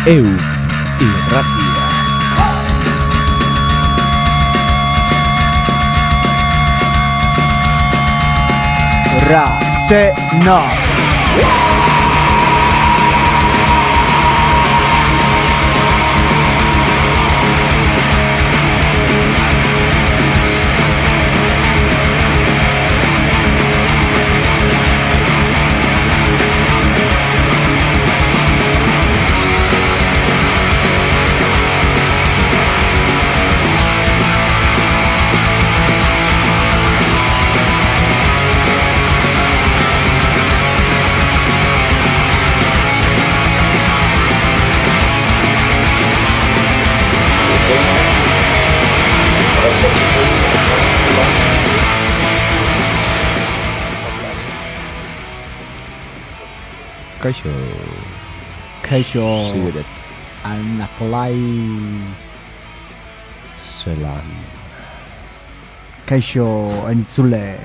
Irratia. Ra-ze-no. Kaixo Zibiret. Anaklai. Zelan. Kaixo entzule.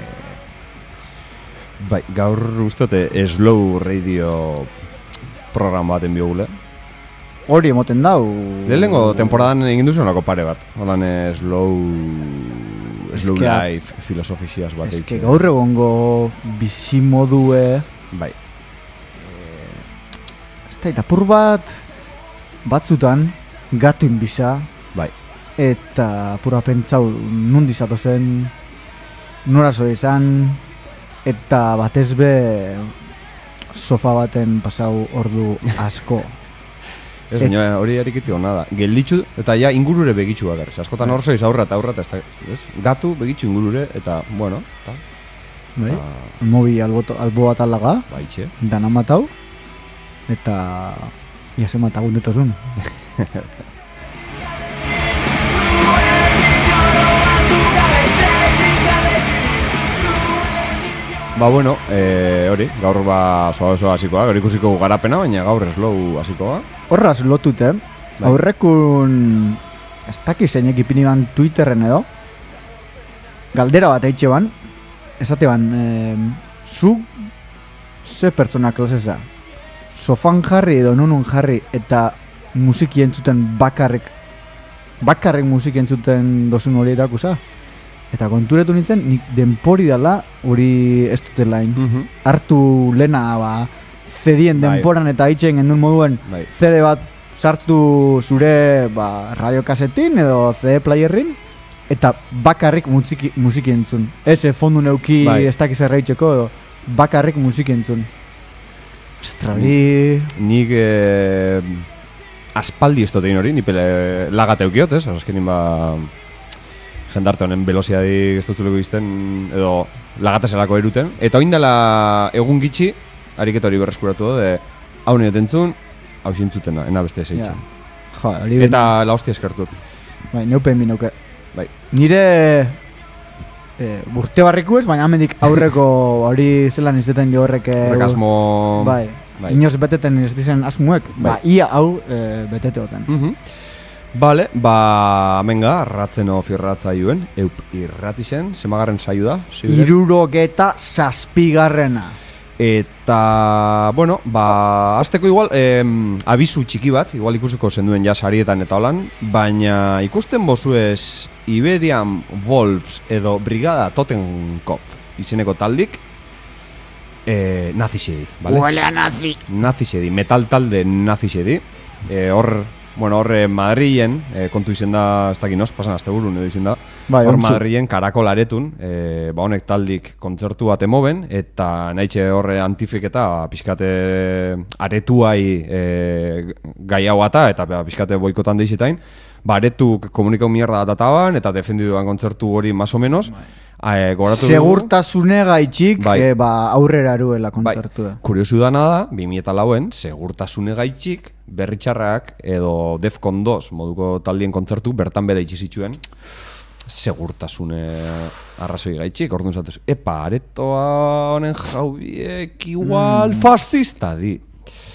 Bai, gaur ustote Slow Radio programa baten biogule. Hori emoten dau. Lehenengo temporadan egin duzuenako pare bat. Holan slow life filosofiziaz bat Ez que gaur egongo bizimodue. Bai. Eta apur bat batzutan gatun bisa. Bai. Eta apura pentsau nundi zato zen, norazo izan, eta batez be sofa baten pasau ordu asko. Ez, baina hori erikiti hona da. Gelditzu eta ja ingurure begitzu bakar. Askotan hor zoiz aurra eta ez? Gatu begitzu ingurure eta, bueno, eta... Bai, mobi albo bat alaga, Baitxe. dana matau, eta iase matagun detozun. Ba, bueno, hori, gaur soa hasikoa, gaur ikusiko garapena, baina gaur slow hasikoa. Horraz lotute, Bai. aurrekun ez daki zeinek ipini ban Twitterren edo, galdera bat eitxe ban, esate ban, zu ze pertsona klaseza, sofan jarri edo nunun jarri eta musiki entzuten bakarrik musiki entzuten dozun horietako za. Eta konturetu nintzen, nik denpori dela hori ez dutelain. Hartu lena CD-en denporan eta itxen gendun moduen CD bat sartu zure radiokasetin edo CD playerrin eta bakarrik musiki entzun. Eze fondu neuki ez dakiz erraitzeko edo bakarrik musiki entzun. Ostra, Nik aspaldi ez dotein hori, nipele lagateukiot, ez? Azkenin jendarte honen veloziadik ez dutuleko izten edo lagateselako eruten. Eta oindela egun gitxi, ariketa hori berreskuratu de hau nire tentzun, hau zintzutena, ena beste zeitzen. Eta la hostia eskartut. Bai, neupen minauke. Bai. Nire urte barriku ez, baina amendik aurreko hori zelan izteten jo horrek asmo... Bai, inoz beteten ez dizen asmuek, ia hau betete hoten. Bale, menga, ratzeno firratza juen, irratixen, zemagarren saio da? 67. Eta, bueno, azteko igual, abizu txiki bat, igual ikusiko zenduen ja sarietan eta holan, baina ikusten bozuez Iberian Wolves edo Brigada Totenkopf izeneko taldik, nazixedi, bale? Huele a nazi! Nazixedi, metal talde nazixedi, Horre Madrilen, kontu izen da, ez dakinoz, pasan azte burun edo izen da. Hor Madrilen karakol aretun, honek taldik kontzertu bat emoben, eta nahitxe horre antifiketa pixkate aretuai gai hau eta pixkate boikotan deizitain. Aretuk komunikau mierda databan, eta defendiduan kontzertu hori más o menos. Segurtasune gaitxik aurrera eruela kontzertu da. Kuriosu dana da, 2004en, segurtasune gaitxik berritxarrak edo Defcon 2 moduko taldien kontzertu bertan bera itxizituen segurtasune arrazoi gaitxik. Orduan zatez, aretoa honen jaubiek igual fascista di.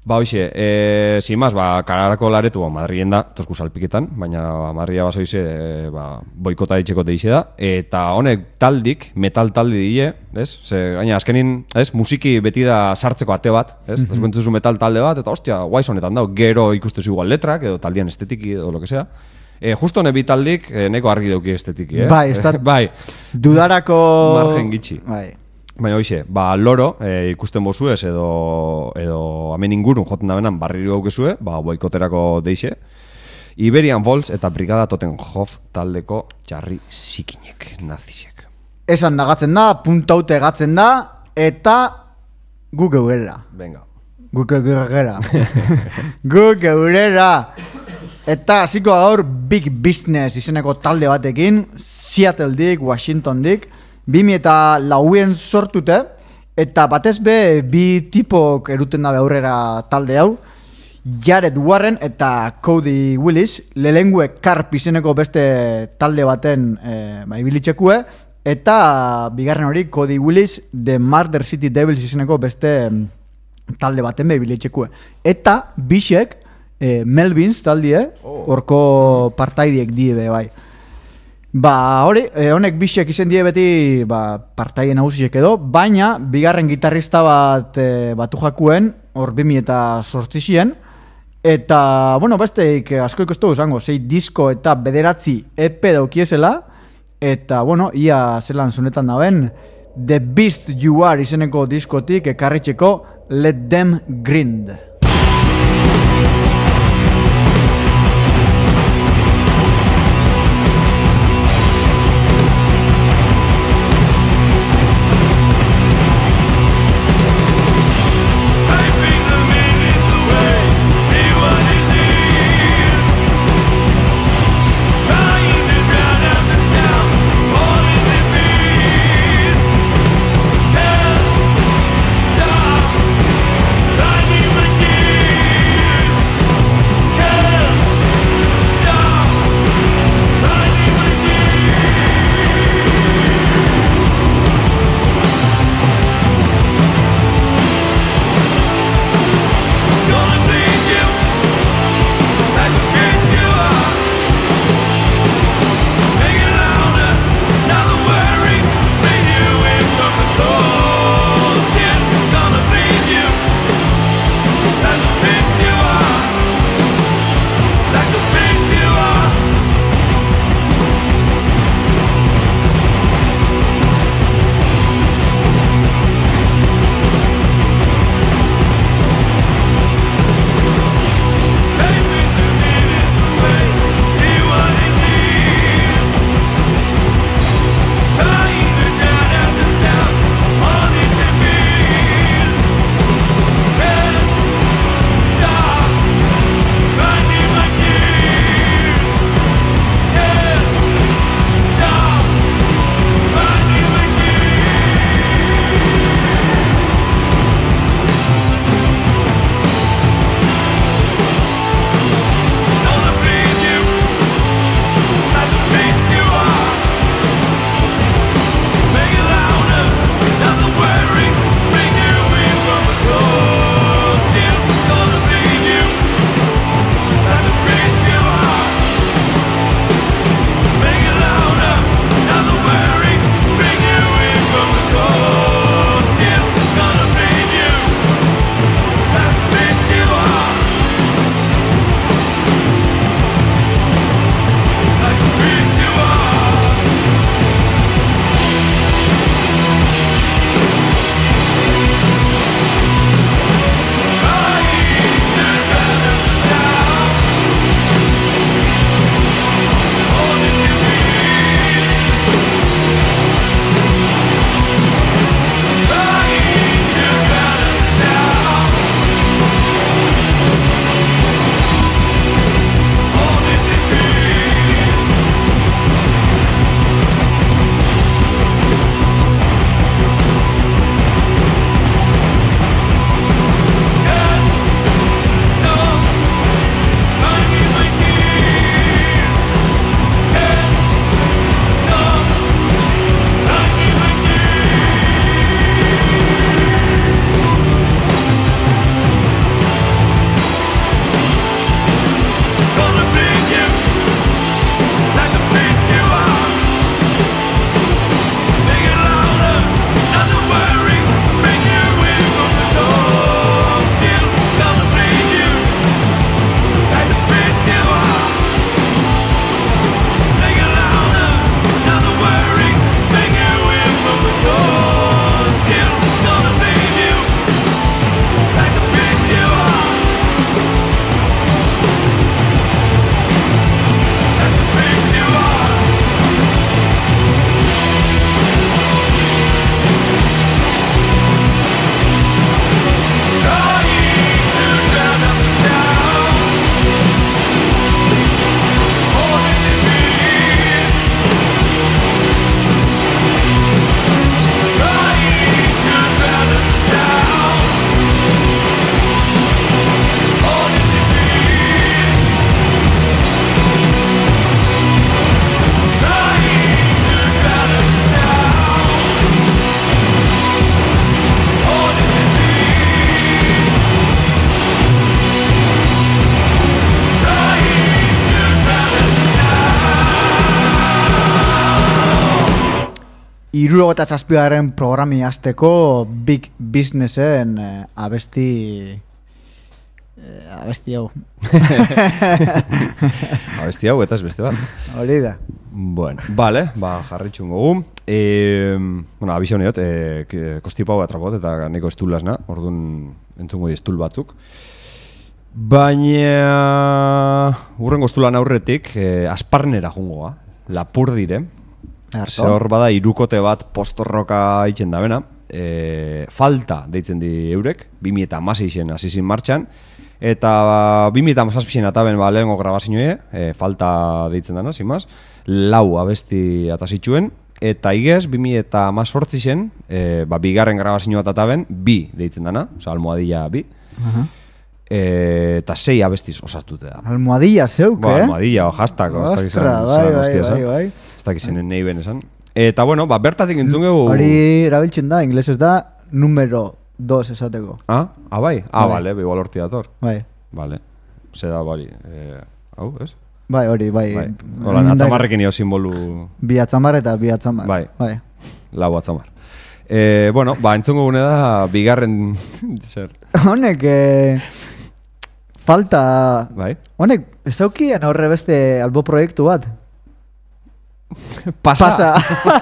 Ba, hoxe, sin más, Karakolaretu Madrien da, tosku salpiketan, baina Madria basoize boikota ditxeko deixe da, eta honek taldik, metal taldi dile, ez? Gaina, azkenin, musiki beti da sartzeko ate bat, ez? Deskuentuzu metal talde bat, eta ostia, guaiz honetan da, gero ikustezu igual letrak, edo taldian estetiki, edo lo que sea. Justo honek bitaldik, neko argi dauki estetiki, Bai, dudarako... Margen gitxi. Baina hoxe, loro ikusten bozuez edo hemen ingurun joten da benan barriri gaukezue, boikoterako deixe. Iberian Volz eta Brigada Totenhof taldeko txarri zikinek, nazisek. Esan dagatzen da, puntaute gatzen da, eta gu geurera. Venga. Gu geurera. Gu geurera. Eta hasiko gaur Big Business izeneko talde batekin, Seattle-dik, Washington-dik, 2004 sortute, eta batez be bi tipok eruten dabe aurrera talde hau, Jared Warren eta Cody Willis, lehengue Karp izeneko beste talde baten ibilitxekue, eta bigarren hori Cody Willis The Murder City Devils izeneko beste talde baten ibilitxekue. Eta bisek Melvins taldie, horko partaidiek die bai. Honek bisek izen die beti partaien nagusiek edo, baina bigarren gitarrista bat batu jakuen, hor 2008 eta, besteik asko ikustu izango, 6 disko eta 9 EP daukiesela, eta, ia zelan zunetan daben, The Beast You Are izeneko diskotik ekarritxeko Let Them Grind. Stop! 67. programi hasteko Big Businessen abesti hau. Abesti hau eta ez beste bat. Hori da. Bueno, vale, jarritxun gogu. Bueno, abizio niot, kostipau bat trapot eta neko estulasna, orduan entzungo di estul batzuk. Baina urrengo estulan aurretik asparnera jungoa, lapur dire. Ze hor bada irukote bat postorroka itzen da bena. Falta deitzen di eurek, 2016 hasizin martxan. Eta 2017 ataben lehengo grabazioe, falta deitzen dana, zimaz. 4 abesti atasitxuen. Eta igez, 2018 bigarren grabazio bat ataben, 2 deitzen dana, oza, almohadilla 2. Eta 6 abestiz osastute da. Almohadilla zeuk, Almohadilla, hashtag. Ostra, bai. Ez dakizenen nahi ben esan. Eta bueno, bertatik entzun gegu... Hori erabiltzen da, inglesez da, número 2 esateko. Bai? Bale, igual horti dator. Bai. Bale, zeda bari, hau, ez? Bai, hori, bai. Hola, atzamarrekin io simbolu... Bi atzamar eta bi atzamar. Bai. Lau atzamar. Bueno, entzungo gune da, bigarren... Zer? Honek, falta... Bai. Honek, ez daukian horre beste albo proiektu bat? Pasa.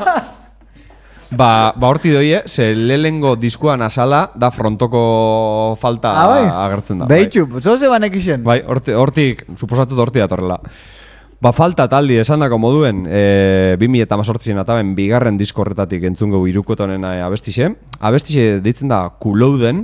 Horti doie, ze lehengo diskuan azala da frontoko falta agertzen da. Behitxu, zoze banek izen? Bai, hortik, suposatut horti datorrela. Falta taldi esan dako moduen 2018 ataben bigarren disko horretatik entzungo irukotonen abestixe. Abestixe deitzen da Kulouden,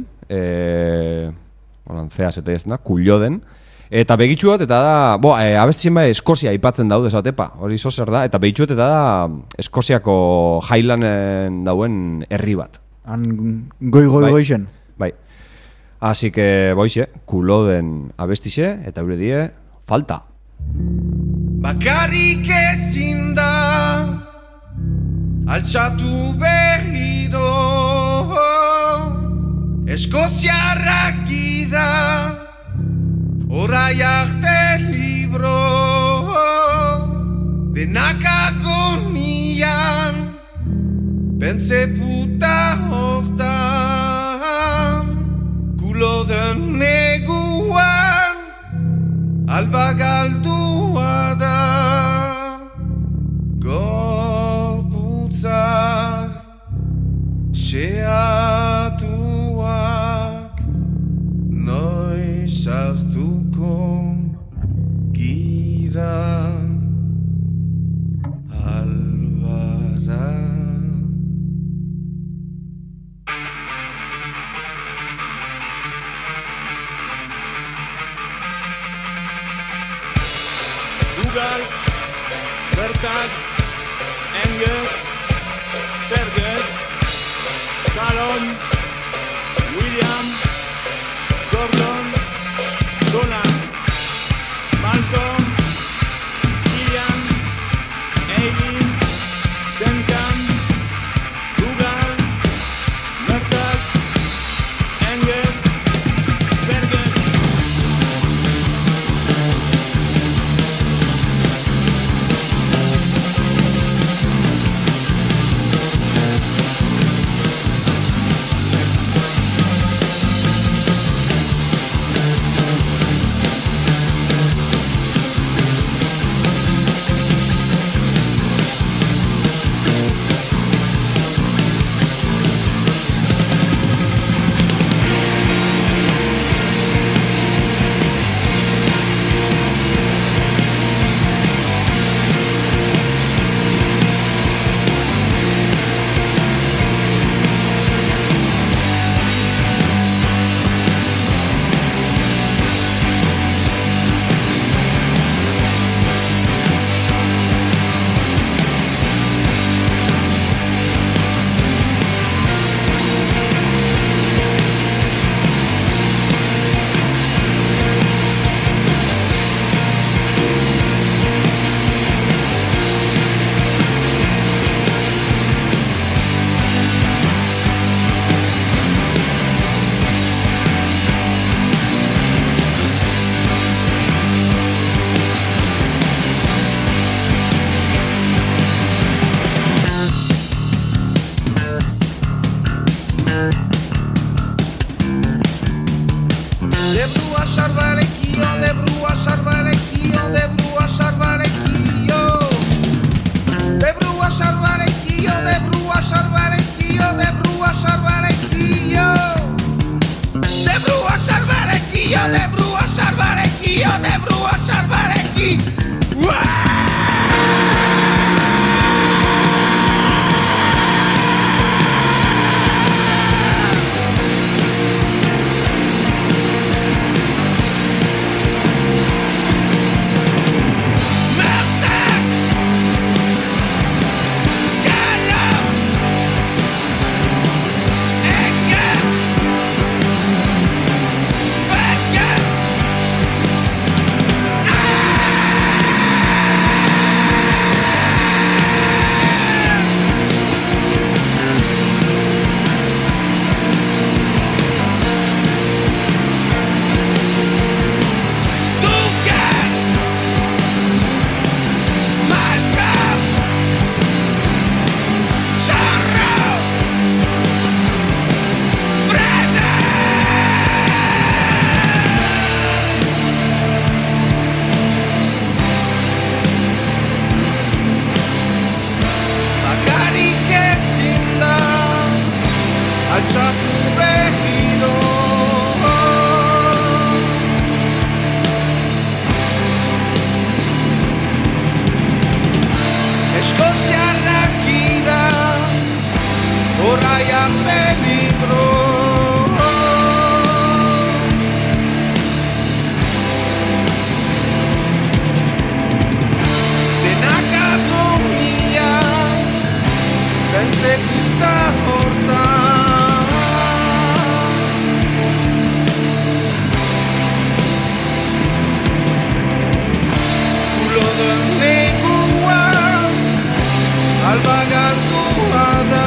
feaz eta deitzen da, Kuloden. Eta begitxuat, eta da, abestizien bai Eskozia aipatzen daude esatepa, hori zozer da, eta begitxuat, eta da Eskoziako Highlanden dauen herri bat. Goixen. Bai. Así que, boixe, Kuloden abestixe, eta eure die, falta. Bakarrik ezin da altxatu berriro Eskoziarrak gira Orai arte libro Denak agonian Pense puta hortan Kuloden neguan Alba galdua da Gorputzak Xeatuak Noiz sartuko gira Albara Google, Bertak, Engels, Fergus, Callum, William, Gordon, Dolan, Malcolm, Ian, Eileen, Duncan, Google, Bertak, Engels, Fergus. orai peligro. Executa horta Ulo den negua Albagatua da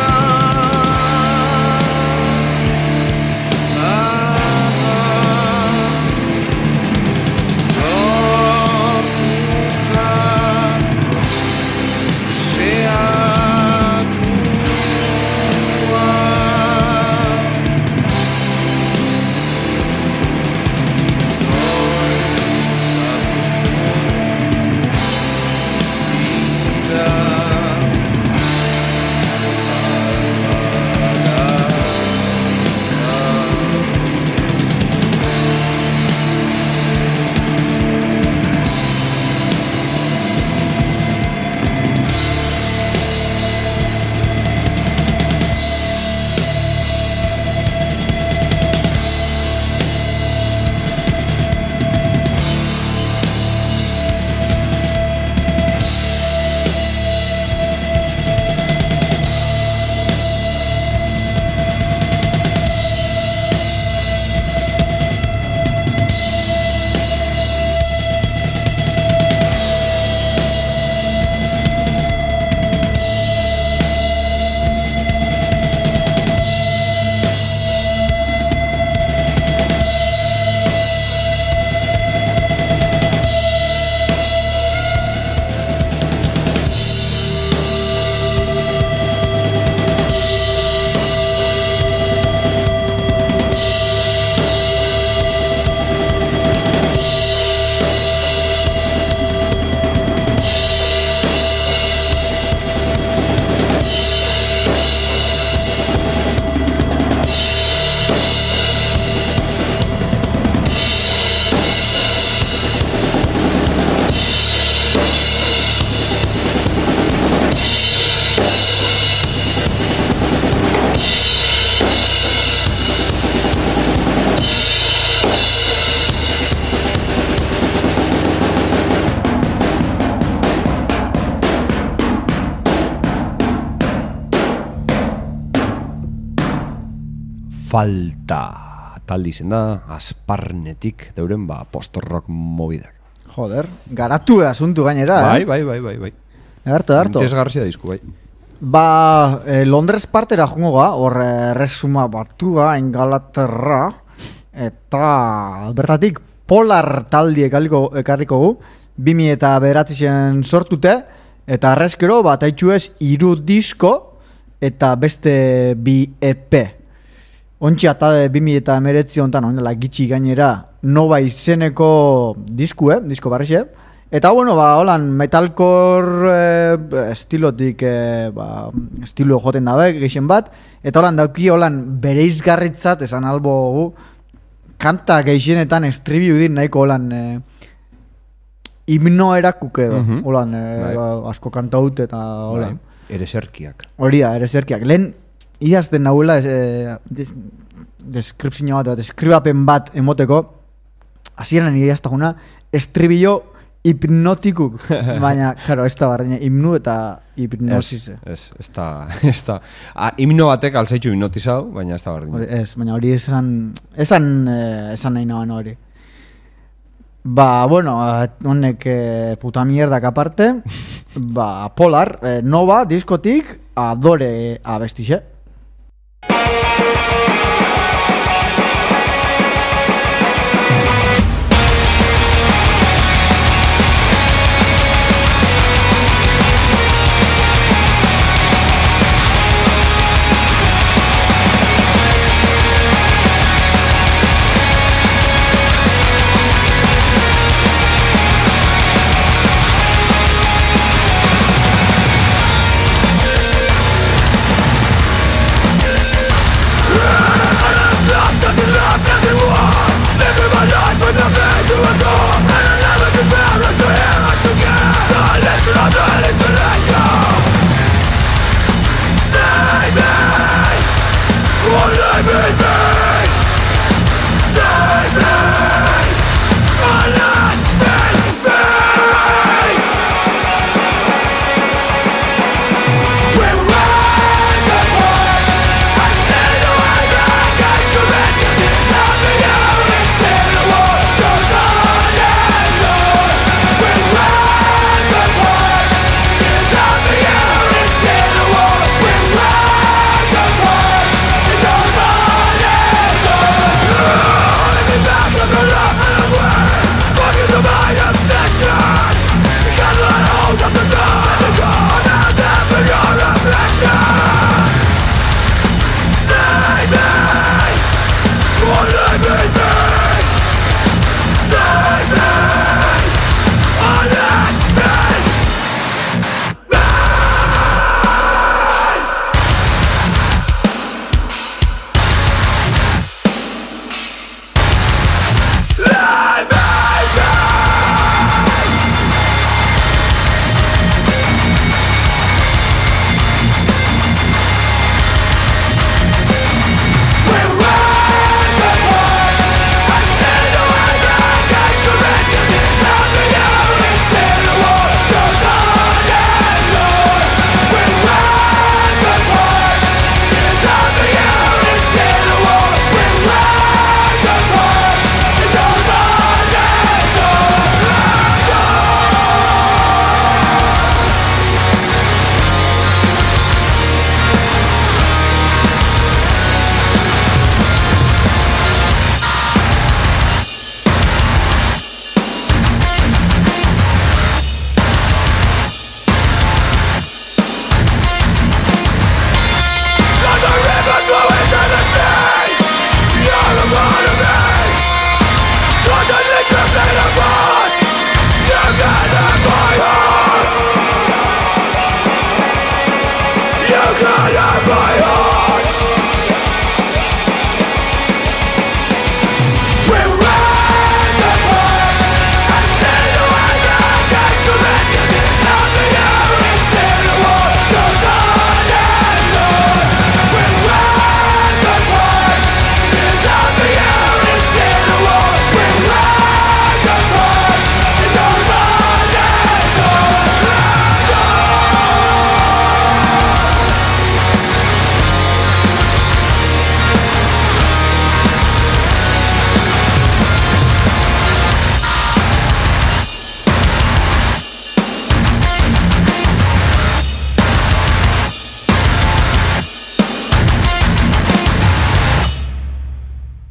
Gorputza Falta taldi izen da, Asparnetik deuren post-rock mobidak. Joder, garatu asuntu gainera, Bai. Edarto. Interesgarria disku, bai. Londres partera jongo ga, hor resuma batua, Ingalaterra, eta bertatik Polar taldi ekarriko gu, 2009 sortute, eta arrezkero bat haitxuez 3 disko, eta beste 2 EP. Ontsi eta 2019 honetan, ondela gitxi gainera, Nova izeneko disko barrixe. Eta bueno, holan metalcore estilotik, estilo joten dabe, geixen bat. Eta holan dauki, holan bereizgarritzat, esan albo gu, kanta geixenetan estribiu dit nahiko holan himno erakuke edo. Holan, asko kanta dut eta holan. Ereserkiak. Horia, ereserkiak. Lehen, idazten nahuela deskribapen bat emoteko, hasieran idaztaguna, estribillo hipnotikuk, baina, karo, ez da barreina, himnu eta hipnosis. Ez da, himno batek alzaitxu hipnotizau, baina ez da barreina. Baina hori esan nahi nagoen hori. Bueno, honek puta mierdak aparte, Polar, Nova, diskotik, Adore abestixe.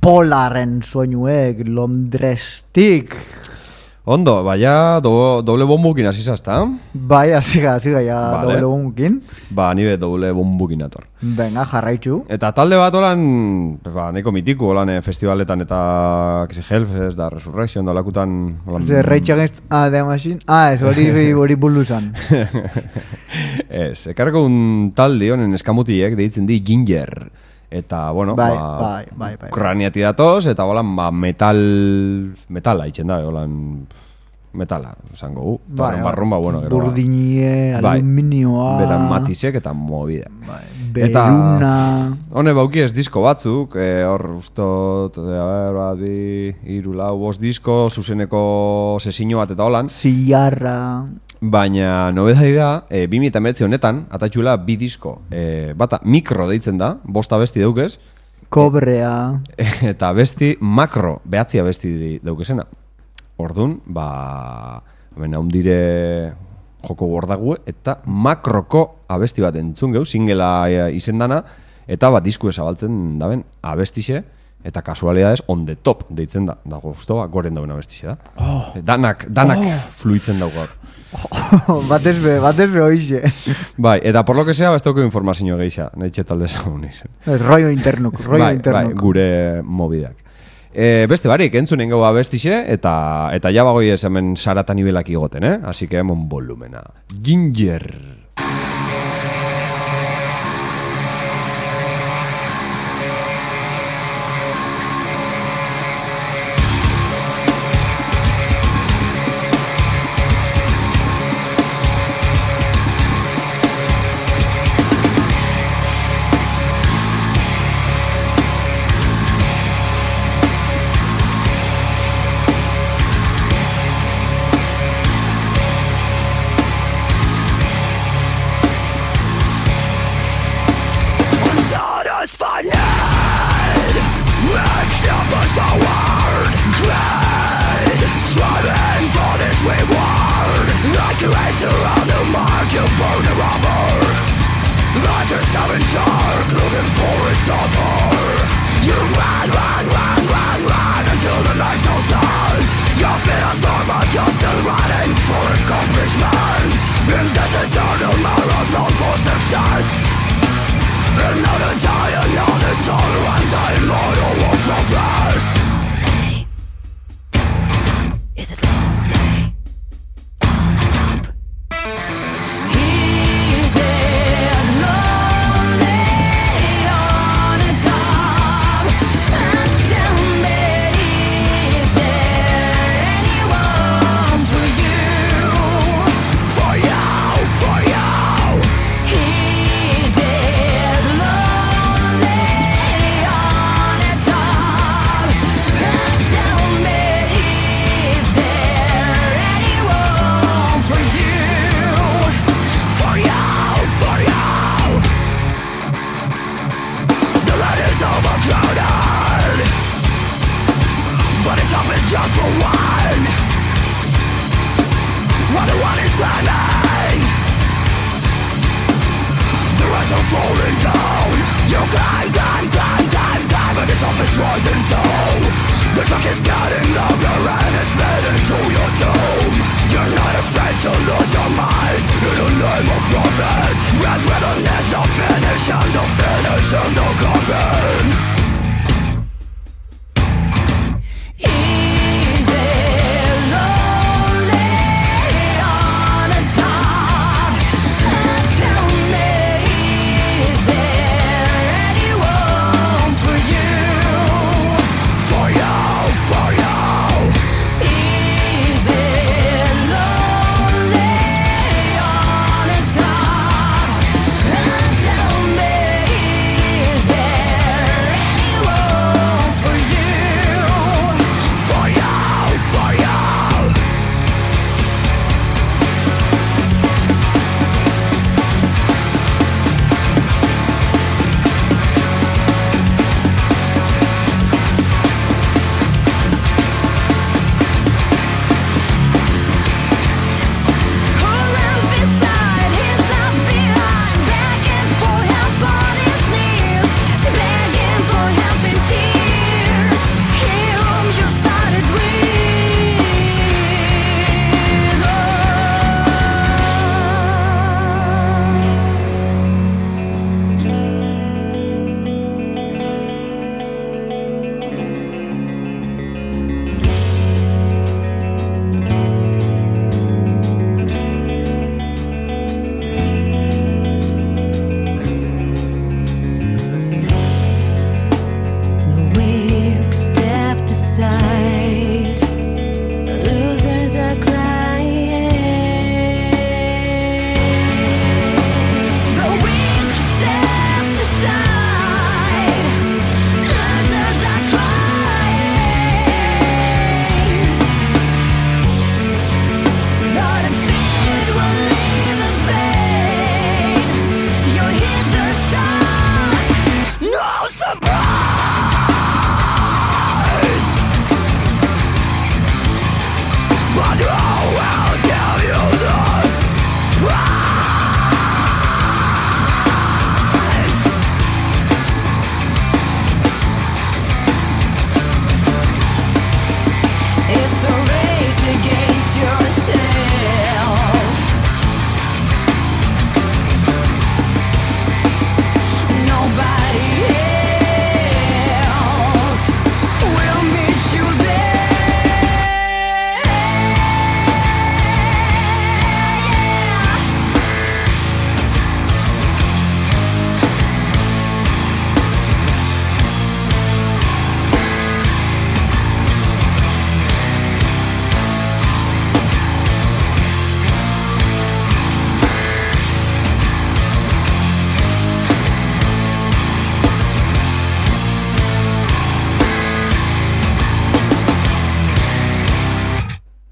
Polarren soinuek Londrestik. Ondo, baina doble bombukin hasi zazta? Bai, hasiga ja doble bombukin. Ba, nire doble bombukin ator. Venga, jarraitzu. Eta talde bat holan, nahiko mitiku holan festivaletan eta Hellfest da Resurrection da lakutan. Rage Against the Machine. Ez, hori buluzan. Ez, ekarreko un talde honen eskamutiek deitzen di Ginger. Eta, bueno, bai. Ukraniati datoz, eta holan, metala itxen da, holan, metala, esango gu. Barrun, bueno, gero. Burdinie, aluminioa. Bera matizek eta movide. Beruna. Hone bauki ez disko batzuk, hor ustot, iru lau, bost disko, zuzeneko sesino bat eta holan. Ziarra. Baina nobedai da, 2019 honetan, atatxula bi disko. Bata mikro deitzen da, bosta besti daukez. Kobrea. Eta besti makro, behatzia besti daukezena. Orduan, haundire joko gordague, eta makroko abesti bat entzun geu, singela izendana, eta bat disku ezabaltzen daben abestixe, eta kasualidades on the top deitzen da. Dago, ustoa, goren dauen abestixe da. Danak fluitzen dago. Batez be hoixe. Bai, eta por lo que sea, bestoko informazio geisha, nahi txetalde zaun izan. Rollo internuk. Bai, gure mobideak. Beste barik, entzunen gau abestixe, eta jabagoi ez hemen sarata nibelak igoten, Así que hemon volumena. Ginger.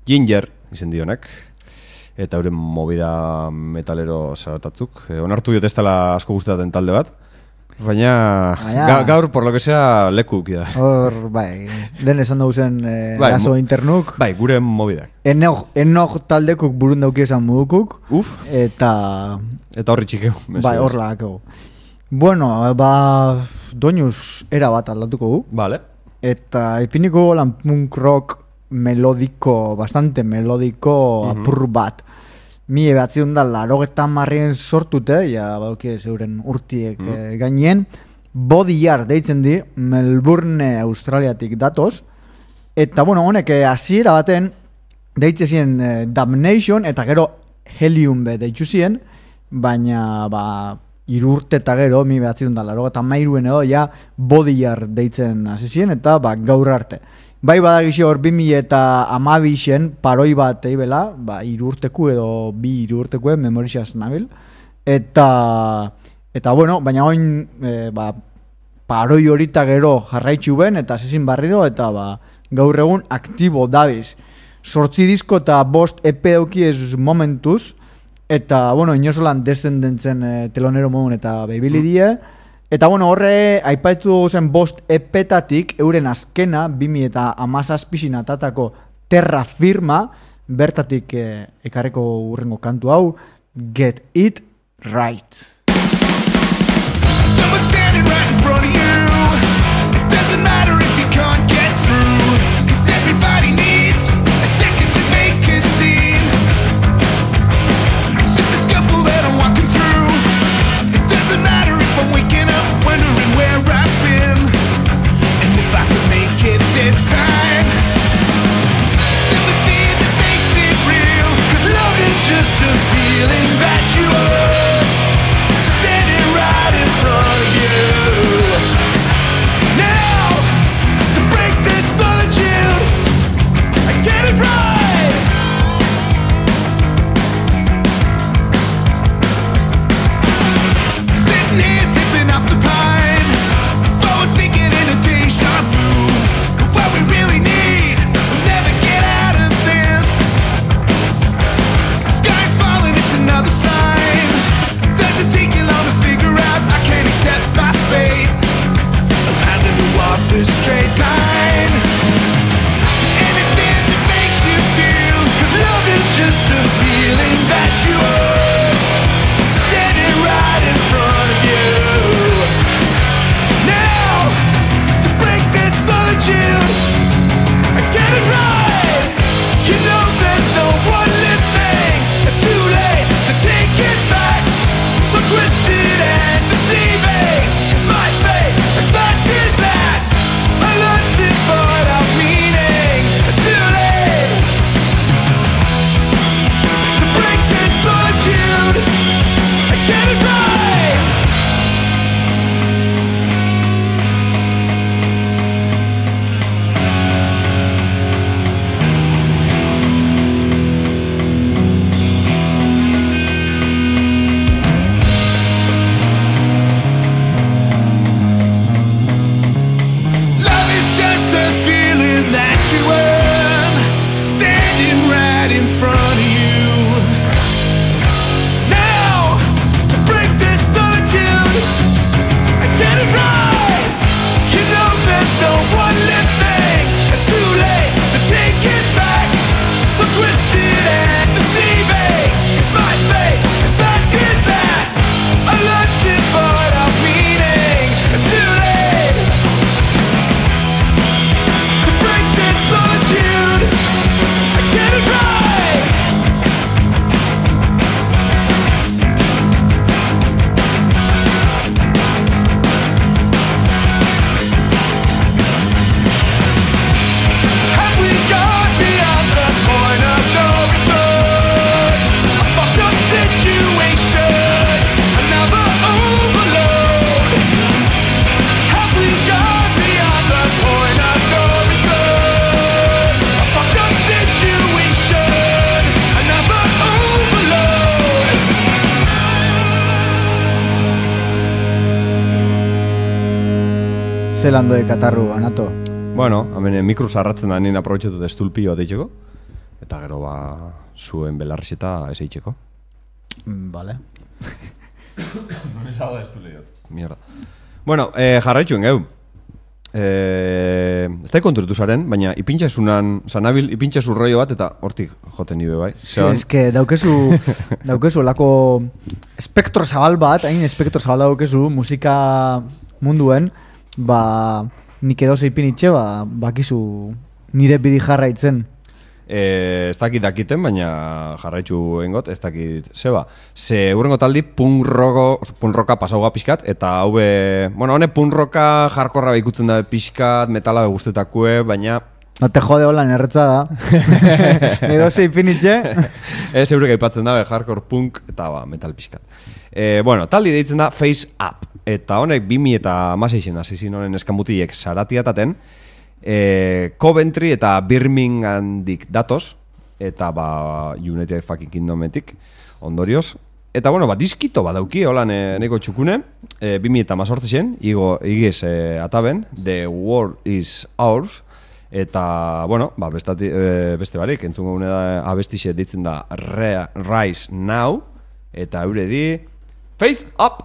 Ginger izen dionek, eta euren movida metalero zaratatzuk. Onartu jot ez dela asko guztaten talde bat, baina gaur, por lo que sea, lekuk da. Hor, bai, den esan dugu zen lazo internuk. Bai, gure movidak. Enok taldekuk burun dauki esan mudukuk. Eta horri txikeu. Bai, hor lagakegu. Bueno, doinuz era bat aldatuko gu. Vale. Eta ipiniko lan punk rock melodiko, bastante melodiko apur bat. Mi ebatzion da, 80 sortute, ja bauki zeuren urtiek gainien. Body Yard deitzen di, Melbourne, Australiatik datoz. Eta, bueno, honek hasiera baten deitze zien Damnation, eta gero Helium be deitzu zien, baina, 3 urte eta gero, mi ebatzion da, 83 edo, ja Body Yard deitzen hasi zien, eta gaur arte. Bai badagixo hor 2012en paroi bat eibela, 3 urteku edo 2 urteku memorixaz nabil. Eta bueno, baina oin paroi horita gero jarraitxu ben, eta zezin barriro, eta gaur egun aktibo dabiz. 8 disko eta 5 EP daukiez momentuz, eta bueno, inozolan descendentzen telonero modun eta behibili die. Eta bueno, horre aipaitu zen 5 epetatik euren azkena 2017 atatako Terra Firma bertatik ekarreko urrengo kantu hau, Get It Right. Someone's standing right in front of you. It doesn't matter if you can't get through, 'cause everybody needs a second to make a scene. It's just a scuffle that I'm walking through. It doesn't matter if I'm waking up wondering where I've been, and if I could make it this time. Sympathy that makes it real, 'cause love is just a feeling that you are standing right in front of you. Now, to break this solitude, I get it right. Sitting here sipping off the pine, forward thinking in a deja vu. What we really need, we'll never get out of this. Sky's falling, it's another sign. Doesn't take you long to figure out I can't accept my fate. It's time to move off this straight line. Anything that makes you feel, 'cause love is just a feeling that you are standing right in front of you. Now, to break this solitude, I get it right. You know there's no one listening. It's too late to take it back. So twisted and deceiving is my fate, and that is that. I learned it without meaning. It's too late to break this solitude. I get it right. Love is just a feeling that you earn, standing right in front of you. Now, to break this solitude, I get it right. You know there's no one listening. It's too late to take it back. So twisted and deceiving is my fate, and that is that. I learned it without meaning. It's too late to break this solitude. I get it right. Have we gone beyond the point of no return? A fucked up situation, another overload. Have we gone beyond the point of no return? A fucked up situation, another overload. Zelando de katarru, Anato. Bueno, hemen mikro sarratzen da nien aprobetxatu estulpioa deitzeko. eta gero zuen belarrizeta ez eitzeko. Vale. Mesada ez du lehiot. Mierda. Bueno, jarraitxuen geu. Ez da konturatu zaren, baina ipintxasunan, zanabil ipintxasu rollo bat, eta hortik joten nire bai. Ez que daukezu lako espektro zabal bat, hain espektro zabal daukezu musika munduen, nik edo zeipinitxe, bakizu nire bidi jarraitzen. Ez dakit dakiten, baina jarraitzu engot, ez dakit zeba. Ze urrengo taldi punk rocka pasauga pixkat, eta haube, bueno, hone punk rocka jarkorra ikutzen da pixkat, metala guztetakue, baina... No te jode holan erretza da. Edo zeipinitxe. Ez eurek aipatzen da, hardcore punk, eta metal pixkat. Bueno, taldi deitzen da Face Up, eta honek 2016 azizin honen eskamutiek saratiataten, Coventry eta Birminghamdik datoz, eta United fucking Kingdometik ondorioz. Eta bueno, diskito badauki, holan neko txukune, 2018 igez ataben, The World is Ours, eta bueno, beste barik, entzungo gune da abestixe ditzen da Rise Now, eta eure di Face Up!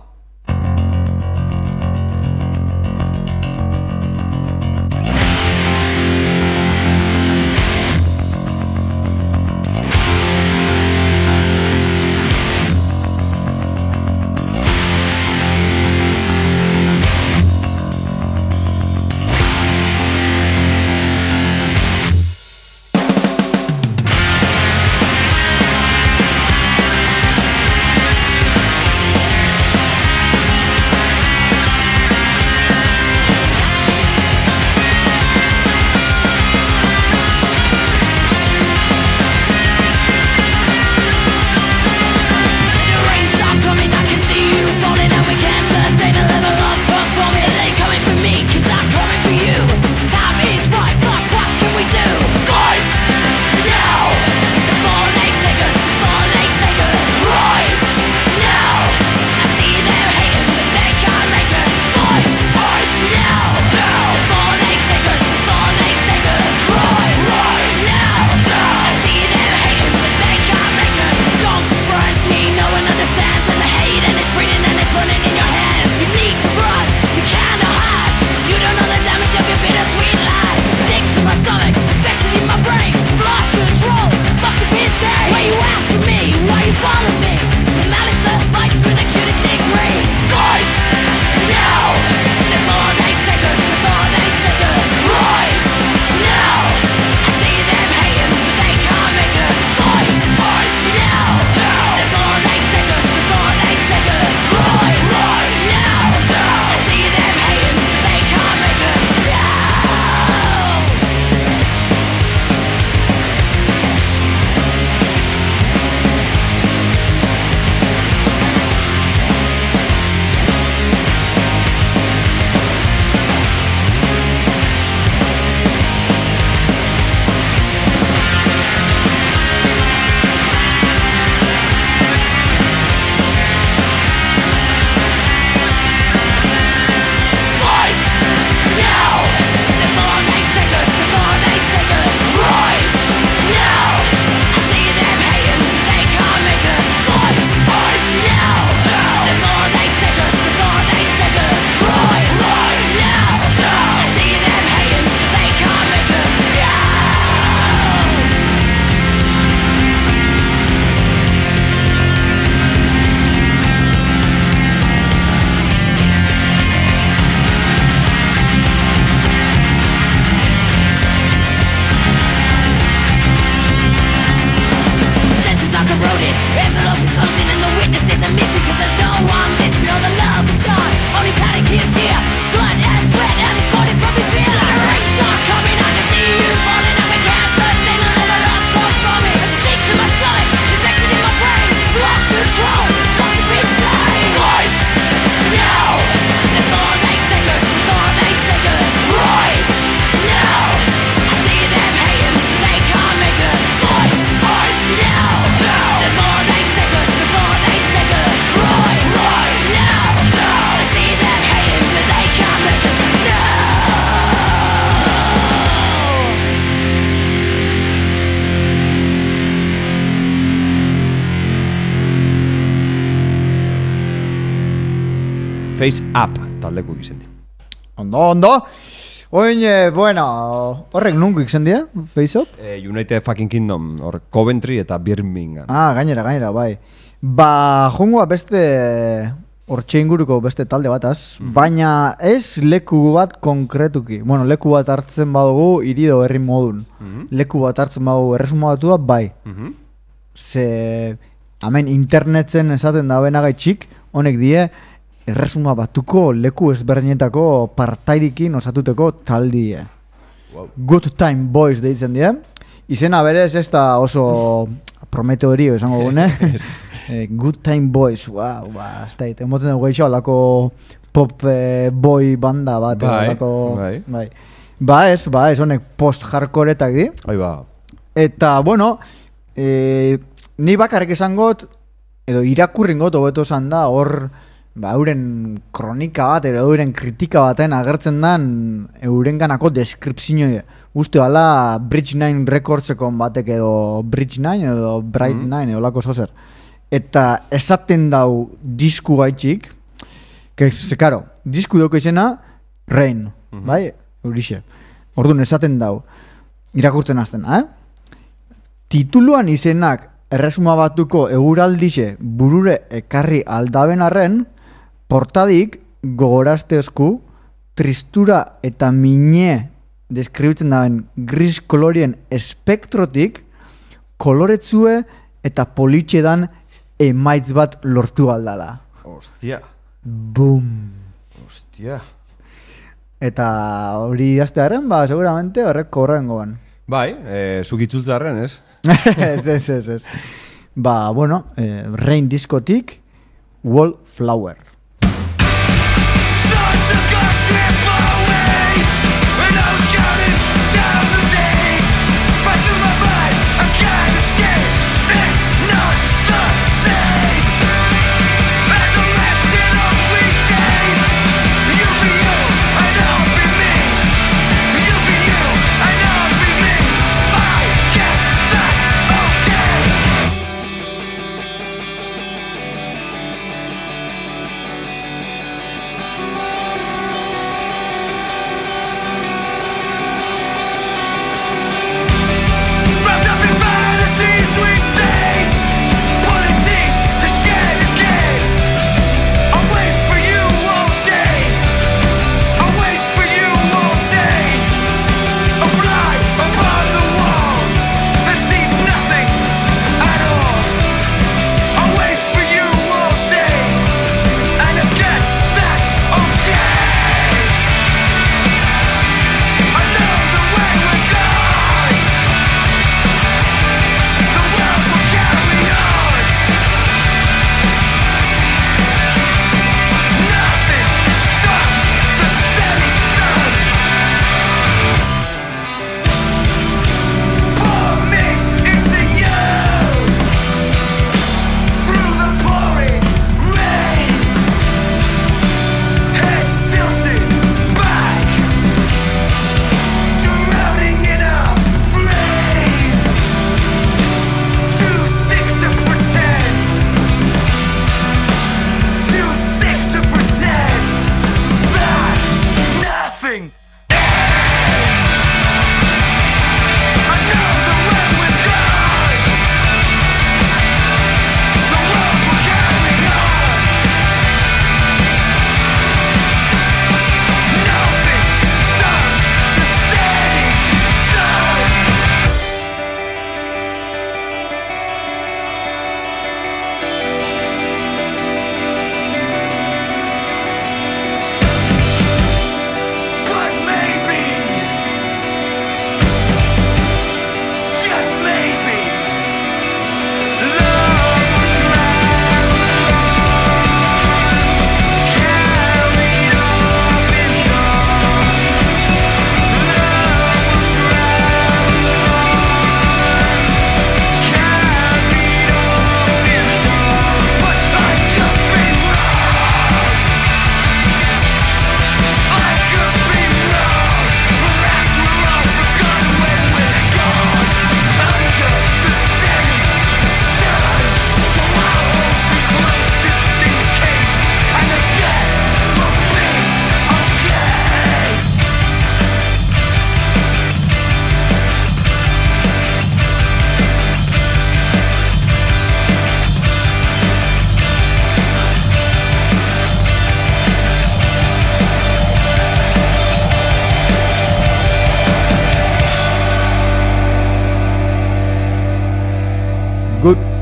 Face Up taldeko izen di. Ondo. Oin, bueno, horrek nungo ikzen dira, Face Up? United fucking Kingdom, Coventry eta Birmingham. Gainera, bai. Jongoa beste hortxe inguruko beste talde bataz, baina ez leku bat konkretuki. Bueno, leku bat hartzen badugu hiri edo herri modun. Leku bat hartzen badugu erresuma batua, bai. Ze, hemen internetzen esaten da benagaitxik, honek die, erresuma batuko leku ezberdinetako partairikin osatuteko taldie. Wow. Good Time Boys deitzen die. Izena berez ez da oso prometeorio esango gune. Good Time Boys, wow, ez da, emoten dugu eixo, alako pop boy banda bat. Bai. Ba ez, honek post-hardcoretak di. Eta, bueno, ni bakarrik esangot, edo irakurringot hobeto esan da, hor, euren kronika bat, edo euren kritika baten agertzen dan, eurenganako deskripzioa. Uste ala Bridge 9 Recordsekon batek edo Bridge 9 edo Bright 9 edo lako zozer. Eta esaten dau disku gaitxik, karo, disku dauko izena Rain, bai? Eurixe. Orduan esaten dau, irakurtzen azten, tituluan izenak erresuma batuko eguraldixe burure ekarri aldaben arren, portadik gogorazteozku tristura eta mine deskribitzen daben gris kolorien espektrotik koloretzue eta politxedan emaitz bat lortu aldala. Ostia. Boom. Ostia. Eta hori aztearen, seguramente horreko horrengo ban. Bai, zuk itzultzarren, ez? Ez. Bueno, Rain diskotik, Wallflower.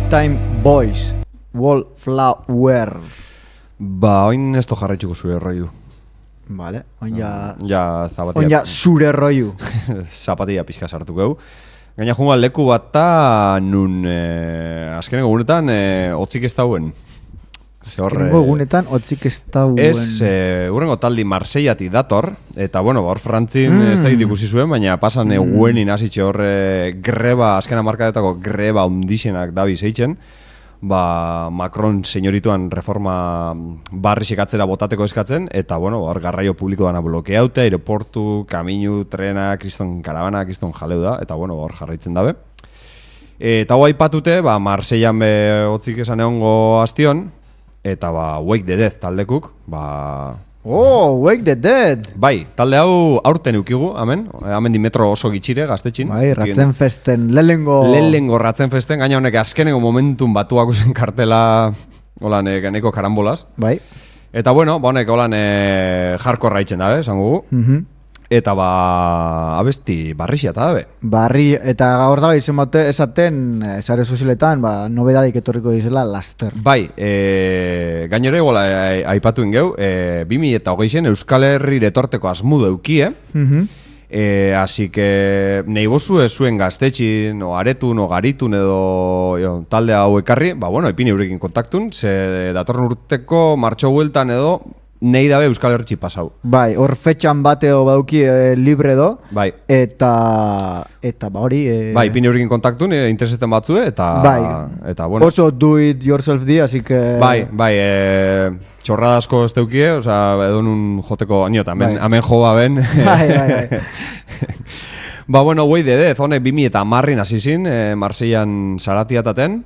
Time Boys, Wallflower. Ba, oin ez to jarraitzuko zure rollu. Vale, oin ja zapatia. Oin ja zure rollu. Zapatia pixka sartuko egu. Gaina junga leku bat ta nun azkeneko gunetan otzik ez dauen. Azkeneko gunetan otzik ez dauen. Ez, urrengo taldi Marseillatik dator, eta bueno, hor Frantzin ez da ikusi zuen, baina pasan guenin hasitxe hor greba, azkena markadetako greba undixenak dabi zeitzen. Ba, Macron senyorituan reforma barrisik atzera botateko eskatzen, eta bueno, hor garraio publiko dana blokeaute, aeroportu, kaminu, trena, kriston karabana, kriston jaleu da, eta bueno, hor jarraitzen dabe. Eta hau aipatute, ba, Marseillan hotzik esan egongo hastion, eta ba, Wake the Dead taldekuk, ba... Oh, Wake the Dead! Bai, talde hau aurten eukigu, hemen di metro oso gitxire, gaztetxin. Bai, Ratzenfesten, lehenengo Ratzenfesten, gaina honek azkenengo momentun batuak usen kartela, holan, neko karambolaz. Bai. Eta bueno, ba honek holan hardcore raitzen dabe, esango gu. Eta ba, abesti barrixia eta dabe. Barri, eta gaur dabe izan bate esaten, sare sozialetan, ba, nobedadik etorriko dizela laster. Bai, gainera egola aipatuen geu, 2008 Euskal Herri retorteko asmudu eukie, así que nahi bozu zuen gaztetxin, o aretun, o garitun edo talde hau ekarri, ba bueno, ipini eurekin kontaktun, ze datorren urteko martxo bueltan edo, nei dabe Euskal Herri pasau. Bai, hor fetxan bateo bauki libre do. Bai. Eta ba hori... Bai, pini horrekin kontaktun, intereseten batzue, eta... Bai. Eta, bueno... Oso do it yourself di, así que... Bai, txorrada asko ez teukie, oza, edo nun joteko aniotan, hemen joa ben. Bai. Ba, bueno, Wake the Dead, honek 2010 hasi zin, Marseillan saratiataten,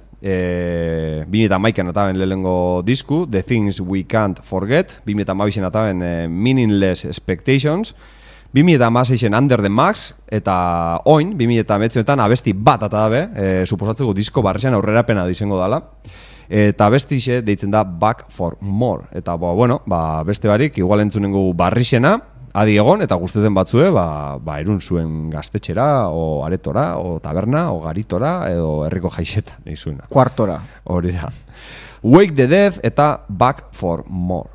2011an ataben lehengo disku, The Things We Can't Forget, 2012an ataben Meaningless Expectations, 2016an Under the Max, eta oin, 2019an abesti bat atabe, suposatzeko disko barrean aurrerapena dizengo dala, eta abestixe deitzen da Back for More, eta bueno, beste barik, igual entzunengo barrixena, adi egon, eta guzteten batzue, erun zuen gaztetxera, o aretora, o taberna, o garitora, edo herriko jaixeta, nahi zuena. Kuartora. Hori da. Wake the Dead eta Back for More.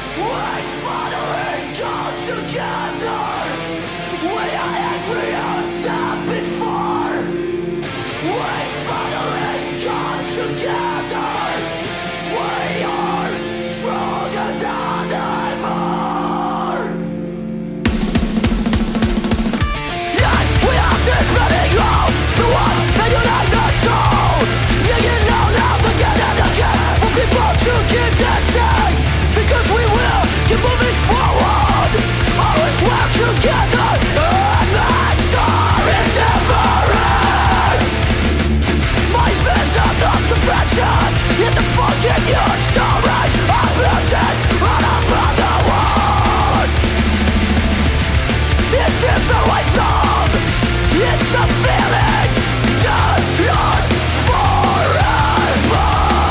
Because we will keep moving forward, always work together, and lives are never end. My vision of perfection is to forget your story. I'm building all around the world. This is a lifelong, it's a feeling that not forever.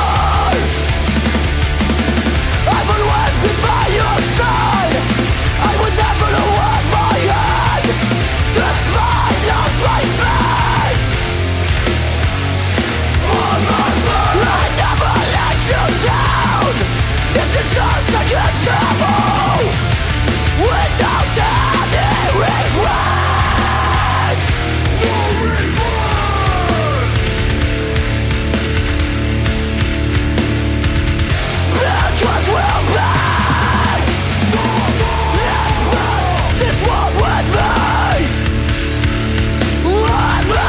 I will always be by your side. I will never lower my head. The smile on my face. On my face. I never let you down. This is just against the wall. Without any regret. No regret. Because we'll back. Let's run this world with me. With me.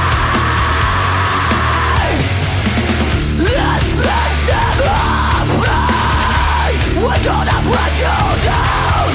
Let's make them happy. We're gonna break you down.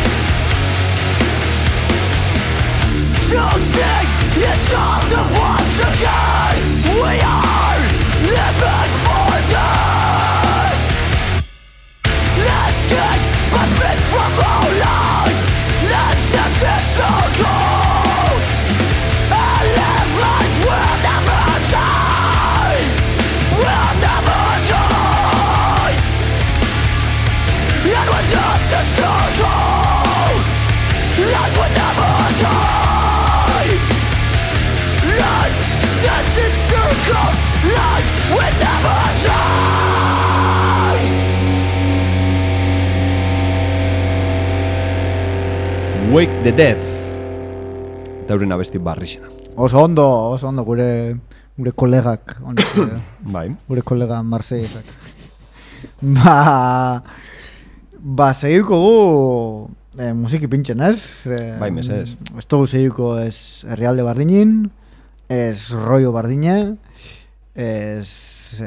Don't sing, it's all the once again. We are living for this. Let's get my feet from our life. Let's dance it so cold. And live like we'll never die. We'll never die. And we'll dance it so cold. Like we'll never die. Wake the Dead. Eta euren abesti barrixena. Oso ondo gure kolegak. Bai. Gure kolega Marseillezak. Ba, segiko gu musiki pintxen, ez? Bai, mesedez. Ez dugu segiko ez herrialde bardinin, ez rollo bardine, ez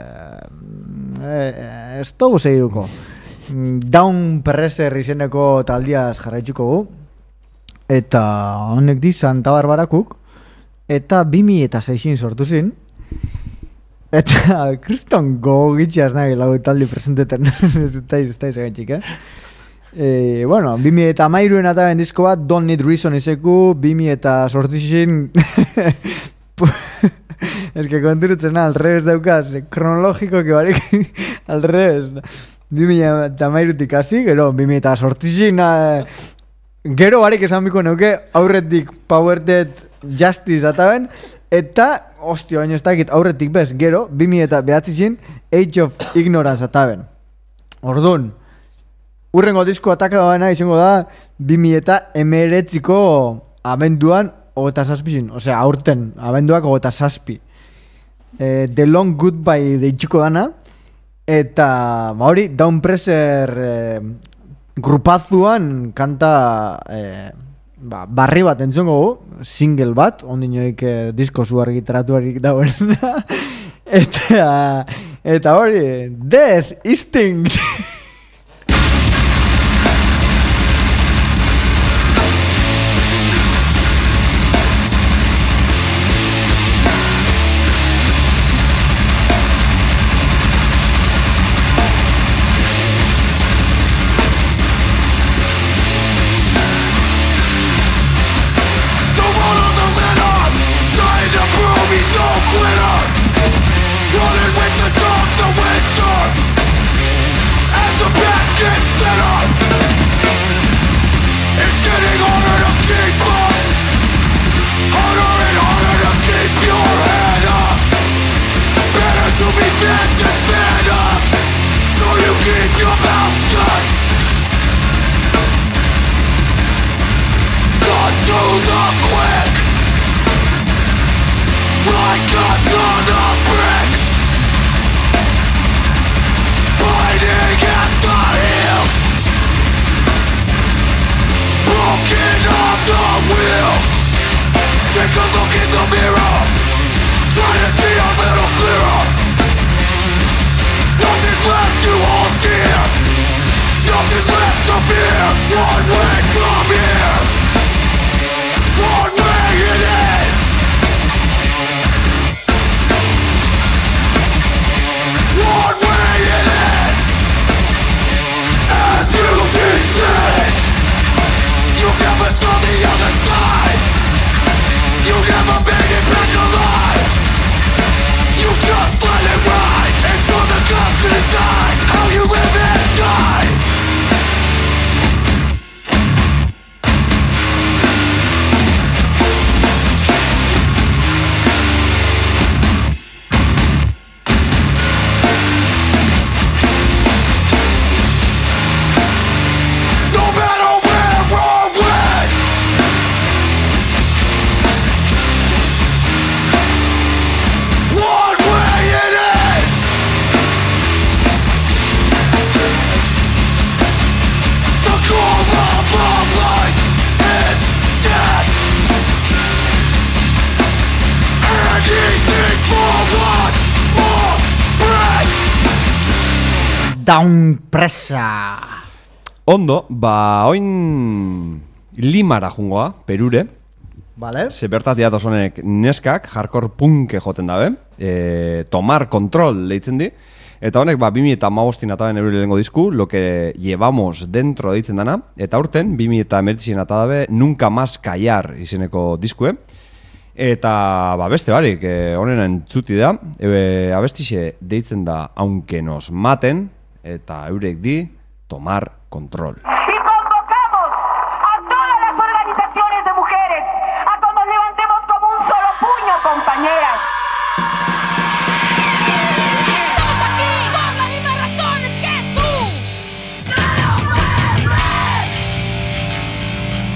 dugu segiko. Down Perrezer izeneko taldiaz jarraitzuko gu. Eta honek di Santa Barbarakuk. Eta 2006 sortu zin. Eta kriston gogitxeaz nahi lau taldi presenteten. Ez egentxik, bueno, 2013 eta ben disko bat Don't Need Reason izeku, 2008 zin. Ez que konturutzen al revés daukaz, kronologiko que barik al revés. 2013 hasi, gero 2008 gero barik esan biko neuke aurretik Power Dead Justice ataben, eta hostia, baina ez dakit aurretik bez, gero 2009 Age of Ignorance ataben. Orduan, urrengo disko ataka dagoena izango da 2019ko abenduan 27, osea aurten abenduak 27. The Long Goodbye deitxiko dana. Eta hori Down Pressure grupazuan kanta barri bat entzongo gu, single bat, ondinoik disko zu argitaratuarik dauen. Eta hori Death Instinct. Down Presa. Ondo, ba oin Limara jungoa, Perure. Vale. Se bertat diatosonek neskak, hardcore punke joten dabe. Tomar Control deitzen di. Eta honek, ba, 2015 ataben eure lehengo disku, lo que llevamos dentro deitzen dana. Eta urten, 2019 atabe, Nunca Más Callar izeneko diskue. Eta, ba, beste barik, honen entzuti da. Abestixe deitzen da, aunque nos maten. Eta eurek di, Tomar Control. Y convocamos a todas las organizaciones de mujeres a que nos levantemos como un solo puño, compañeras. Estamos aquí por las mismas razones que tú. ¡No lo vuelves!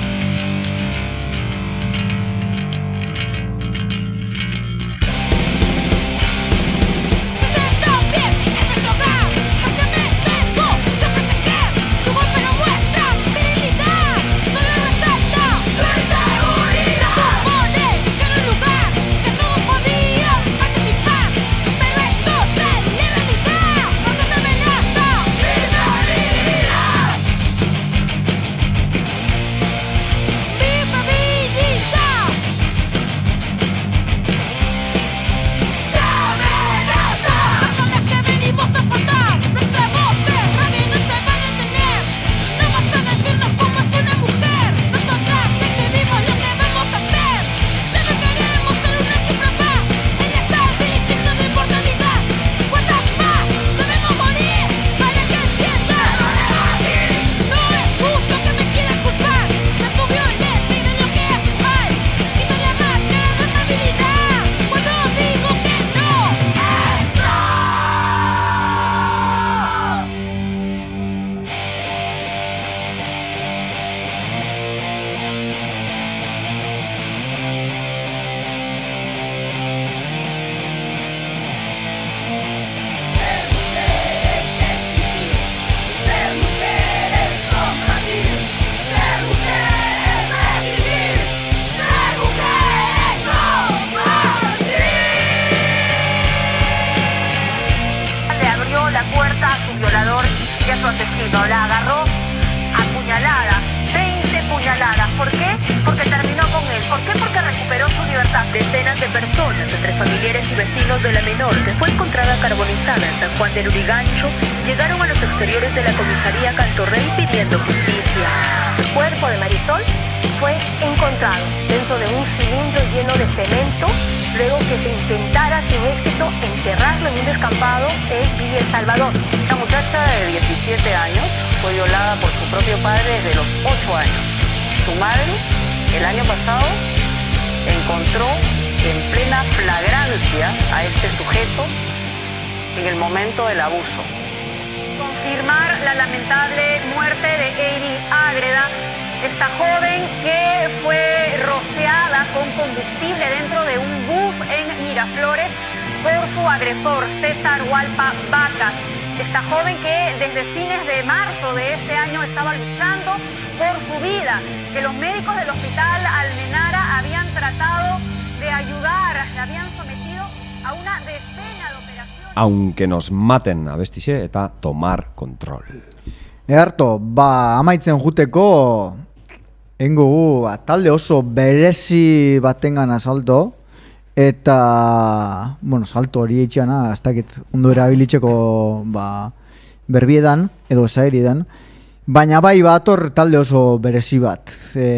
personas, entre familiares y vecinos de la menor, que fue encontrada carbonizada en San Juan del Urigancho, llegaron a los exteriores de la comisaría Cantorrey pidiendo justicia. El cuerpo de Marisol fue encontrado dentro de un cilindro lleno de cemento, luego que se intentara sin éxito enterrarlo en un descampado en Villa El Salvador. La muchacha de 17 años fue violada por su propio padre desde los 8 años. Su madre, el año pasado, encontró en plena flagrancia a este sujeto en el momento del abuso. Confirmar la lamentable muerte de Eiri Ágreda, esta joven que fue rociada con combustible dentro de un bus en Miraflores por su agresor, César Hualpa Vacas. Esta joven que desde fines de marzo de este año estaba luchando por su vida, que los médicos del hospital Almenara habían tratado de ayudar, la habían sometido a una decena de operaciones. Aunque nos maten abestixe eta tomar control. Eharto, amaitzen juteko engo talde oso berezi batengan asalto. Eta, bueno, salto hori eitxeana, ez dakit ondo erabilitzeko berbiedan, edo esaeridan. Baina bai bator talde oso berezi bat.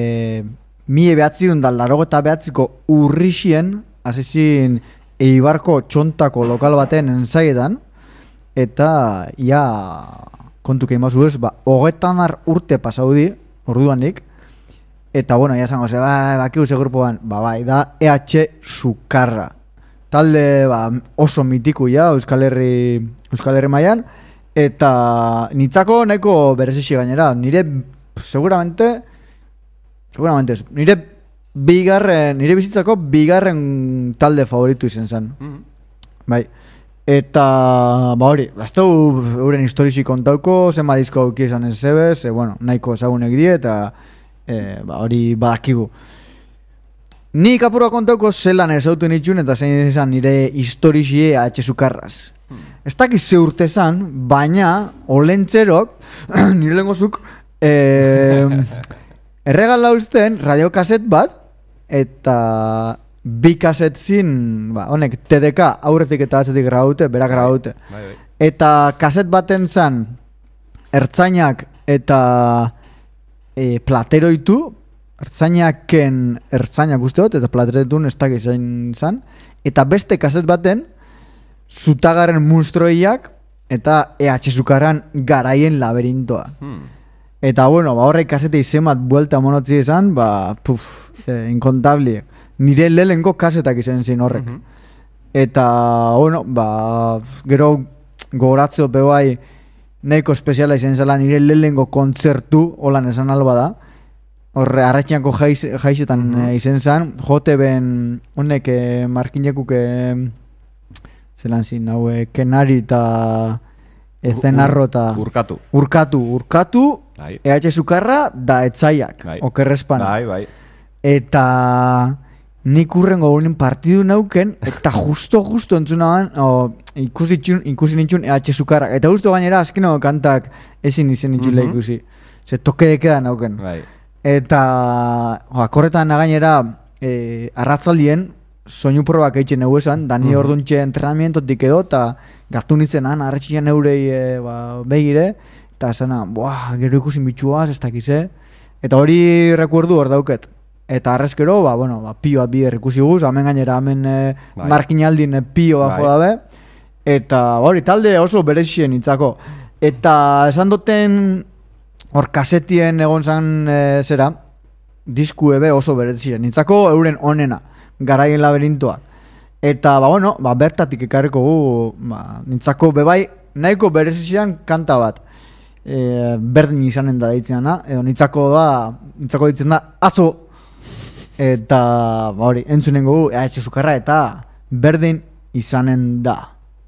1989ko urrixien, azizin Eibarko txontako lokal baten ensaietan, eta ia kontuke imazu ez, 30 urte pasaudi, orduanik. Eta, bueno, ya zango, bakiu ze grupoan, bai, da EH Sukarra. Talde, oso mitiku ja, Euskal Herri mailan, eta nitzako nahiko berezixi gainera. Nire, seguramente ez, nire bizitzako bigarren talde favoritu izen zen. Bai. Eta, hori, bazteu euren historizi kontauko, zenba disko auki esan ez zebez, bueno, nahiko ezagunek die, eta hori badakigu. Nik apurua kontauko zelan ezautu nitxun eta zein izan nire historizie EH Sukarraz. Ez dakiz ze urte zan, baina olentzerok, nire lengozuk, erregala usten radiokaset bat, eta bi kaset zin, honek TDK aurretik eta atzetik graute, berak graute. Eta kaset baten zan, ertzainak eta plateroitu, ertzainak usteot, eta plateroitun ez dakiz zan, eta beste kaset baten, zutagarren munstroiak, eta EH Sukarran garaien laberintoa. Eta, bueno, horrek kasete izen bat buelta monotzi izan, inkontabli. Nire lehenko kasetak izan zin horrek. Eta, bueno, gero gogoratzeo bebai nahiko espeziala izan zela nire lehenko kontzertu, holan esan alba da. Horre, arratxeanko jaixetan izan zan, jote ben honek markinekuk zelan zin, kenari eta zenarro eta urkatu EH Sukarra da etzaiak, okerrezpan. Eta nik urrengo honen partidu nauken, eta justo entzunaban ikusi nintxun EH Sukarra. Eta justo gainera azkeno kantak ezin izen nintxula ikusi. Ze toke dekeda nauken. Eta akorretan gainera arratzaldien soinu probak eitzen egu esan, da ni orduntxe entrenamientotik edo, eta gartu nintzen arretxian eurei begire, eta esana, gero ikusin bitxuaz, ez dakize. Eta hori rekuerdu hor dauket. Eta arrezkero, pioa bider ikusi guz, hemen gainera, hemen markinaldin pio bajo dabe. Eta hori, talde oso berezien itzako. Eta esan duten hor kasetien egon zan zera, disku ebe oso berezien. Itzako euren onena, garaien laberintoa. Eta, bertatik ekarriko gu, nintzako bebai, nahiko berezizian kanta bat. Berdin izanen da deitzen edo nintzako ditzen da, azo! Eta, hori, entzunengo gu, EH Sukarra eta berdin izanen da.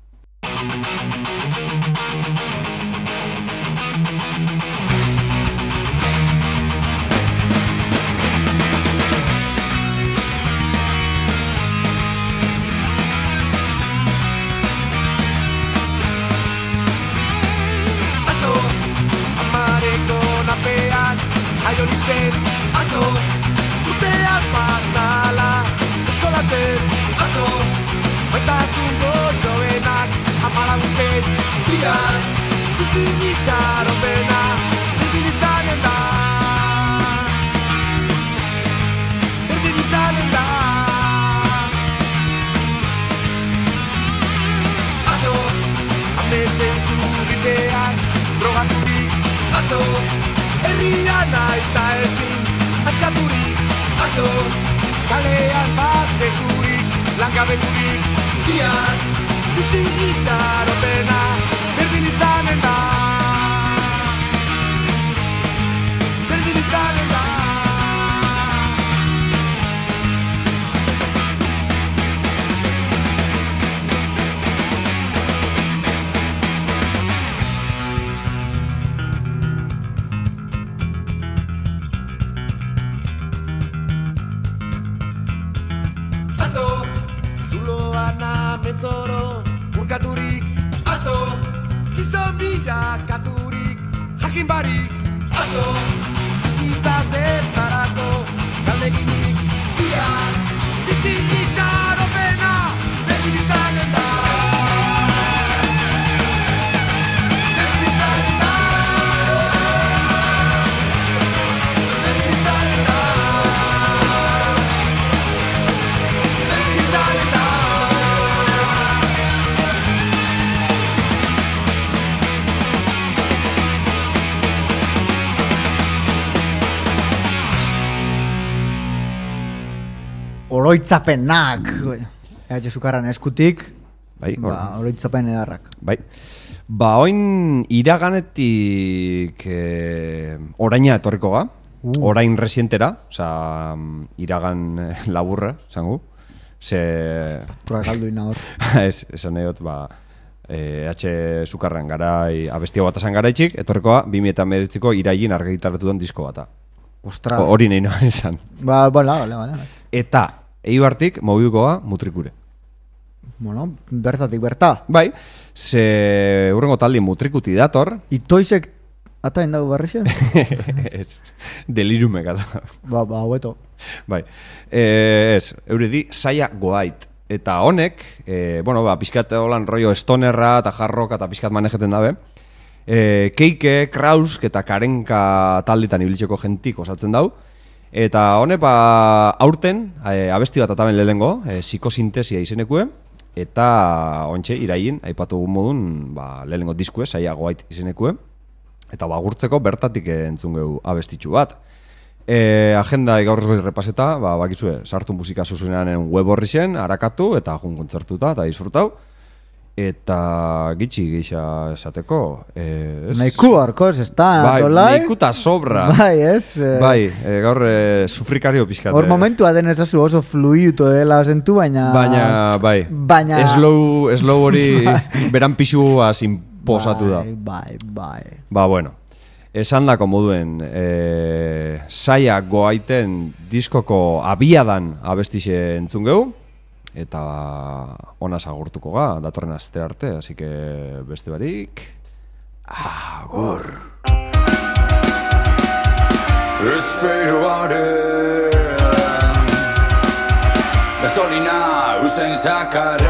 Jaio nintzen, urteak pasala, eskolatzen, Atzo, baitasun gozoenak, amalagunez, bihar, bizi itxaropena, berdin izanen da. Berdin izanen da. Atzo, ametzen zubidean, drogaturik. Atzo, herrian aita ezin, askaturik. Atzo, kalean bazteturik, langabeturik. Bihar, bizi itxaropena, berdin izanen da. Berdin izanen da. Atzo, zuloan ametzoro, urkaturik. Atzo, gizon bilakaturik, jakin barik. Atzo, bizitza zertarako, galdeginik. Bihar, bizi itxaropena, berdin izanen da. Berdin izanen da. Berdin izanen da. Berdin izanen da. Oroitzapenak. Sukarran eskutik, Bai, oroitzapen edarrak. Bai. Ba, oin iraganetik oraina etorriko ga. Orain resientera, oza, iragan laburra, zangu. Pura galdu ina hor. Esan nahi dut, ba, Sukarran garai, abestia bat esan garaitxik, etorrikoa 2019ko irailin argitaratu den disko bata. Ostra. Hori nahi noan esan. Bale. Eta, Eibartik mobidukoa Mutrikure. Bueno, bertatik berta. Bai, ze urrengo taldi Mutrikuti dator. Itoizek ata indago barrixen? Ez, delirumek ata. Hueto. Bai, ez, euredi saia goait. Eta honek, pixkat holan rollo stonerra eta jarroka eta pixkat manejeten dabe. Keike, Krausk eta Karenka taldetan ibiltzeko jentik osatzen dau. Eta honek, aurten, abesti bat ataben lehengo, psikosintesia izenekue. Eta ontxe, iraien, aipatu modun, lehengo diskue, saia goait izenekue. Eta gurtzeko bertatik entzun gehu abestitxu bat. Agenda gaur ez repaseta, bakizue, sartu musika zuzenean web horri zen, harakatu eta jun kontzertuta eta disfrutau. Eta gitxi geixa esateko. Naiku arko ez da, Bai, naikuta sobra. Bai, ez? Bai, gaur sufrikario pixkat. Hor momentua den ezazu oso fluiduto dela zentu, baina... Bai. Slow hori beran pixua posatu da. Bai. Ba, bueno. Esan dako moduen, saia goaiten diskoko abiadan abestixe entzun gehu. Eta onaz agurtuko ga, datorren aste arte, así que beste barik... Agur! Espero gasolina usen zakar